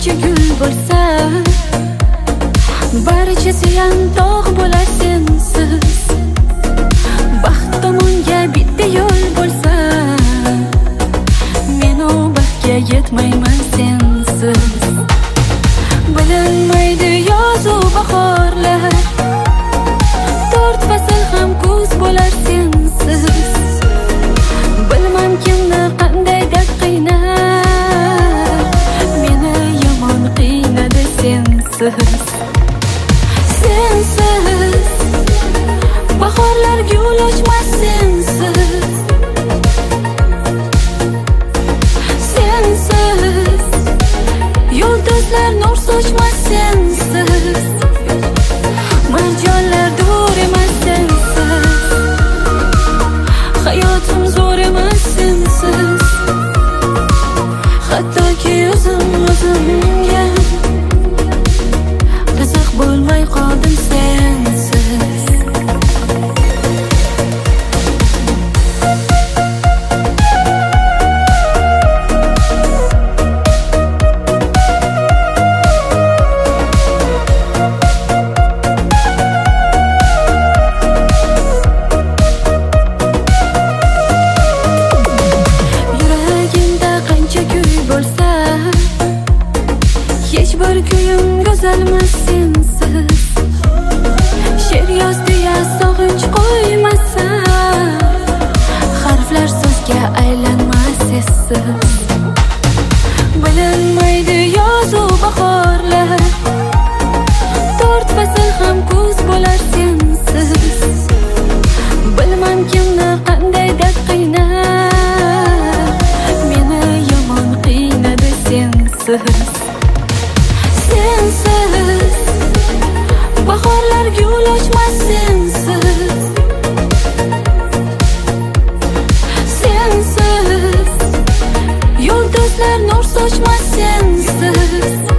qancha gul bo'lsa, barchasi ham tog' bo'lar sensiz. Baxt tomonga bitta yo'l bo'lsa, men u baxtga yetmayman sensiz. Bilinmaydi yozu bahorlar, 4 fasl ham kuz bo'lar sensiz. Bilmam kimni qanday deb qiynar, meni yomon qiynadi sensiz. Sensiz bahorlar gul ochmas sensiz. Sensiz yulduzlar nur sochmas sensiz. Marjonlar dur emas sensiz. Hayotim zo'r emas sensiz. Hattoki o'zimga qiziq bo'lmay qoldim sensiz. Hech bir kuyim go'zalmas sensiz. She'r yoz deya sog'inch qo'ymasa, harflar so'zga aylanmas essiz. Bilinmaydi yozu bahorlar, 4 fasl ham kuz bo'lar sensiz. Bilmam kimni qanday deb qiynar, meni yomon qiynadi sensiz. Sensiz bahorlar gul ochmas sensiz. Sensiz yulduzlar nur sochmas sensiz.